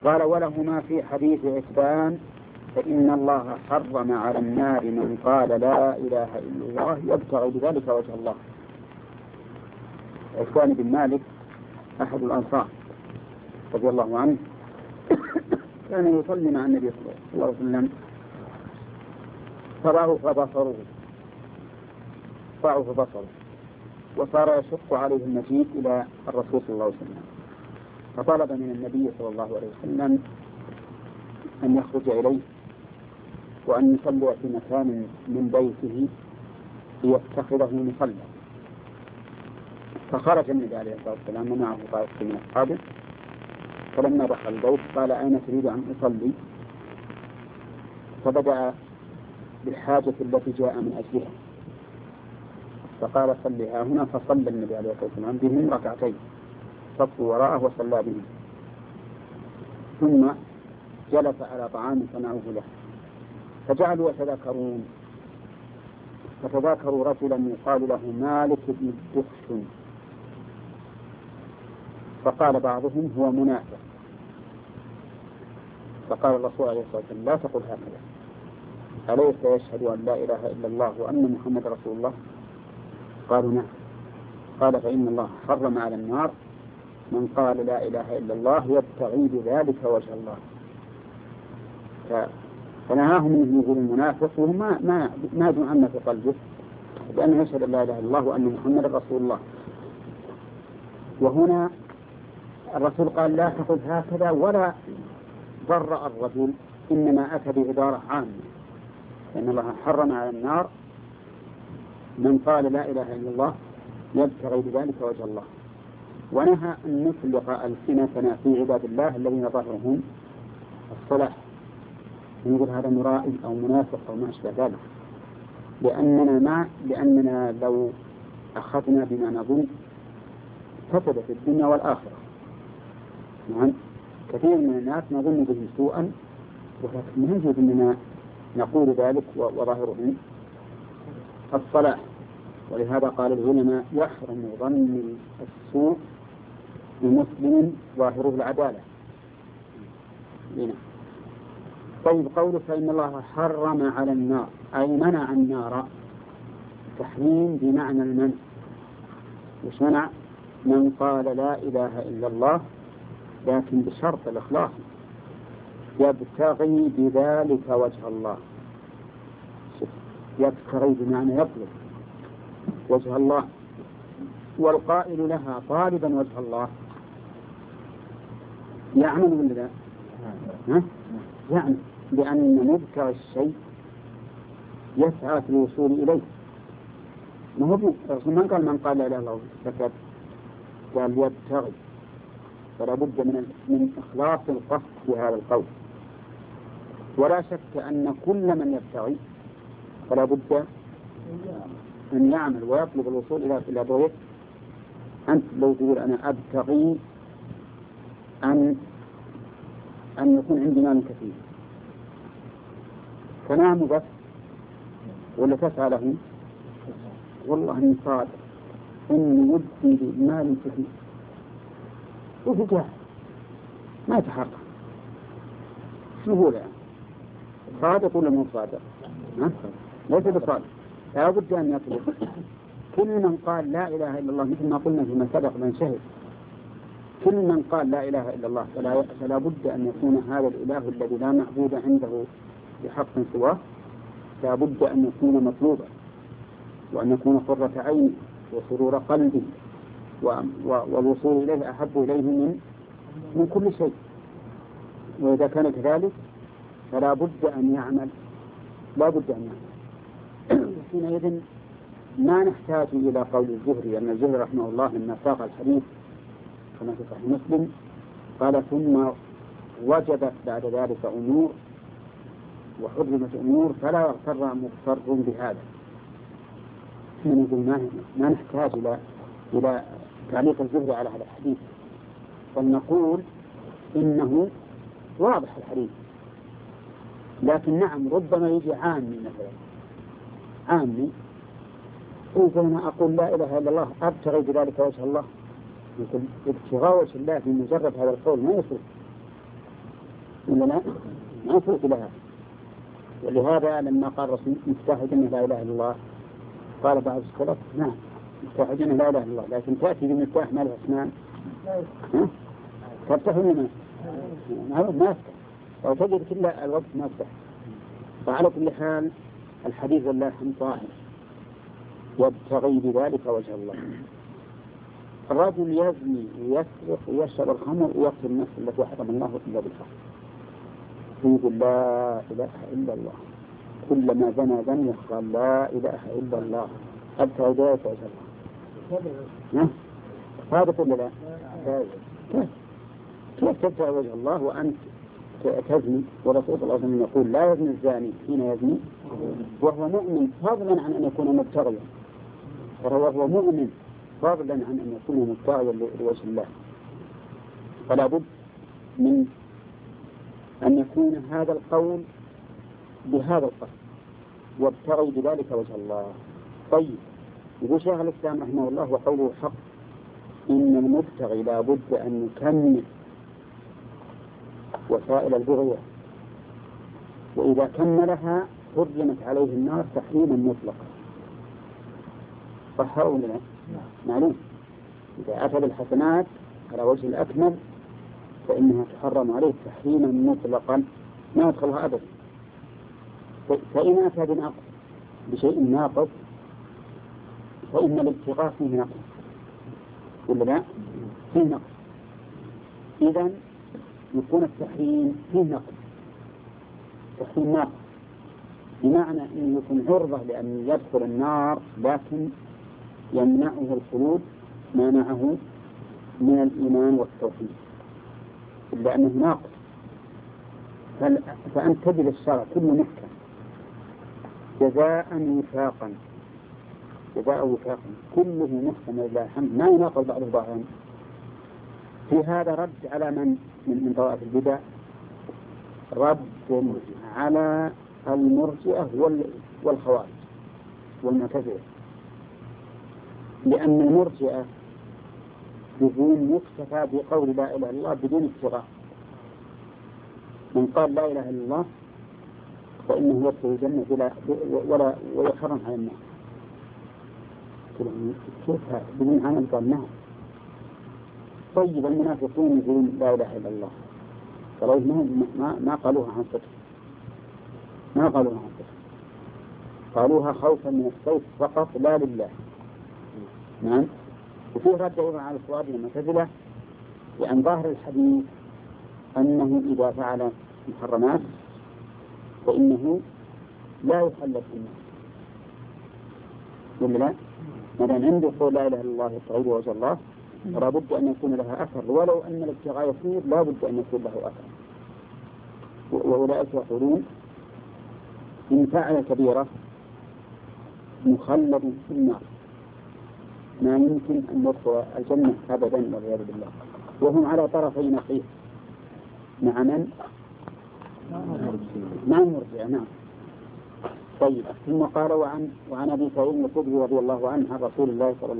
قال ولهما في حديث عتبان فإن الله حرم على النار من قال لا إله إلا الله يبتغي بذلك وجه الله. عتبان بن مالك أحد الأنصار رضي الله عنه كان يصلي مع النبي صلى الله عليه وسلم فضعف بصره وصار يشق عليه المجيء إلى الرسول صلى الله عليه وسلم، فطلب من النبي صلى الله عليه وسلم أن يخرج إليه وأن يصلي في مكان من بيته ليتخذه مصلى. فخرج النبي عليه الصلاة والسلام ومعه طائفة من أصحابه، فلما دخل البيت قال أين تريد أن أصلي؟ فبدأ بالحاجة التي جاء من أجلها، فقال صلها هنا، فصلى النبي عليه الصلاة والسلام بهم ركعتين، صفوا وراءه وصلى بهم، ثم جلس على طعام صنعوه له، فجعلوا يتذاكرون، فتذاكروا رجلا يقال له مالك بن الدخشن، فقال بعضهم هو منافق، فقال الرسول عليه الصلاة والسلام لا تقل هكذا، أليس يشهد أن لا إله إلا الله وأن محمد رسول الله؟ قالوا نعم. قال فإن الله حرم على النار من قال لا إله إلا الله يبتغي بذلك وجه الله. فنهاهم من يقول المنافق وهو ما دون في قلبه بأنه يشهد أن لا إله إلا الله وأن محمد رسول الله. وهنا الرسول قال لا تقل هكذا ولا ضرأ الرجل، إنما أتى بعبارة عامة، لأن الله حرم على النار من قال لا إله إلا الله يبتغي بذلك وجه الله، ونهى أن نطلق ألسنتنا في عباد الله الذين ظهرهم الصلاح، نقول هذا مرائي أو منافق أو ما أشبه ذلك، لأننا لو أخذنا بما نظن فسد في الدنيا والآخرة. نعم، كثير من الناس نظن به سوءا، ولكن يجب أننا نقول ذلك وظاهرهم الصلاح. ولهذا قال العلماء يحرم ظن السوء بمسلم ظاهره العدالة. هنا. طيب قوله فإن الله حرم على النار أي منع النار، تحريم بمعنى المنع. وش منع؟ من قال لا إله إلا الله لكن بشرط الإخلاص، يبتغي بذلك وجه الله. يبتغي بمعنى يطلب وجه الله، والقائل لها طالبا وجه الله يعمل ولا لا؟ يعني لأن مبتغى الشيء يسعى في الوصول إليه. ما هو الرسول من قال من قال لا إله إلا الله فقط، قال يبتغي، فلا بد من إخلاص القصد في هذا القول. ولا شك أن كل من يبتغي فلا بد أن يعمل ويطلب الوصول إلى ضوء. أنت لو تقول أنا أبتغي أن يكون عندي مال كثير، تنام بس ولا تسعى له؟ والله إني صادق إني ودي بمال كثير، وفي ما يتحقق. شو هو يعني؟ صادق ولا مو صادق؟ ليس بصادق، لا بد أن يطلب. كل من قال لا إله إلا الله مثل ما قلنا فيما سبق من شهد، كل من قال لا إله إلا الله فلا بد أن يكون هذا الإله الذي لا معبود عنده بحق سواه لا بد أن يكون مطلوبا، وأن يكون قرة عين وسرور قلبه، والوصول إليه أحب إليه من كل شيء. وإذا كان كذلك فلا بد أن يعمل، لا بد أن يعمل. حينئذ ما نحتاج إلى قول الزهري، أن الزهري رحمه الله لما ساق الحديث كما في صحيح مسلم قال ثم وجبت بعد ذلك أمور وحرمت أمور فلا يغتر مغتر بهذا. نقول ما نحتاج إلى تعليق الزهري على هذا الحديث، فلنقول إنه واضح الحديث. لكن نعم ربما يجي عامي مثلا، عامي أنا أقول لا إله إلا الله أبتغي بذلك وجه الله، يقول ابتغاء وجه الله بمجرد هذا القول ما يصلح، ولا لا؟ ما فوت لها. ولهذا لما قال الرسول مفتاح الجنة لا إله إلا الله، قال بعض السلف نعم مفتاح الجنة لا إله إلا الله، لكن تأتي بمفتاح ما له أسنان تفتح ولا ما يفتح، أو تجد كل الوقت ما يفتح. فعلى كل حال الحديث والله ظاهر يبتغي بذلك وجه الله. الرجل يزني ويسرق ويشرب الخمر ويقتل النفس التي حرم الله إلا بالحق، يقول لا إله إلا الله، كلما زنى زني قال لا إله إلا الله أبتغي بذلك وجه الله. هذا كله لا. كيف تبتغي وجه الله وأنت تزني؟ ورسول الله صلى الله عليه وسلم يقول لا يزني الزاني حين يزني وهو مؤمن، فضلا عن أن يكون مبتغيا، وهو مؤمن فضلا عن أن يكون مبتغيا لوجه الله. فلا بد من أن يكون هذا القول بهذا القصد وابتغي بذلك وجه الله. طيب، يقول شيخ الإسلام رحمه الله وقوله حق، إن المبتغي لا بد أن يكمل وسائل البغية، وإذا كملها حرمت عليه النار تحريما مطلقا. صح ولا لا؟ معلوم. إذا أتى بالحسنات على وجه الأكمل فإنها تحرم عليه تحريما مطلقا ما يدخلها أبدا. فإن أتى بنقص بشيء ناقص فإن الابتغاء فيه نقص ولا لا؟ فيه نقص، إذن يكون التحريم فيه نقص، تحريم ناقص، بمعنى أنه يكون عرضة لأن يدخل النار لكن يمنعه الخلود ما معه من الإيمان والتوحيد، إلا أنه ناقص. فأنت تجد الشرع كله محكم جزاء وفاقا، جزاء وفاقا كله محكم لله الحمد، ما يناقض بعض بعضا. في هذا رد على من طوائف البدع، رد على المرجئة والخوارج والمعتزلة، لأن المرجئة بدون مكتفى بقول لا إله إلا الله بدون ابتغاء، من قال لا إله إلا الله فإنه يدخل الجنة ولا ويحرم على النار. كيف هذا بدون عمل؟ قال نعم. طيب، المنافقون يقولون لا إله إلا الله، ما قالوها عن صدق، ما قالوها عن صدق، قالوها خوفا من السيف فقط لا لله. نعم. وفيه رد أيضا على الخوارج والمعتزلة، لأن ظاهر الحديث أنه إذا فعل محرمات فإنه لا يحل في النار ولا لا؟ مثلا عنده قول لا إله إلا الله يبتغي وجه الله فلا بد أن يكون لها أثر، ولو أن الابتغاء يسير لا بد أن يكون له أثر. وأولئك يقولون إن فعل كبيرة مخلد في النار، ما يمكن أن يدخل الجنة أبدا والعياذ بالله. وهم على طرفي نقيض مع من؟ مع المرجئة. نعم. طيب، ثم قال وعن أبي سعيد الخدري رضي الله عنه عن رسول الله صلى الله عليه وسلم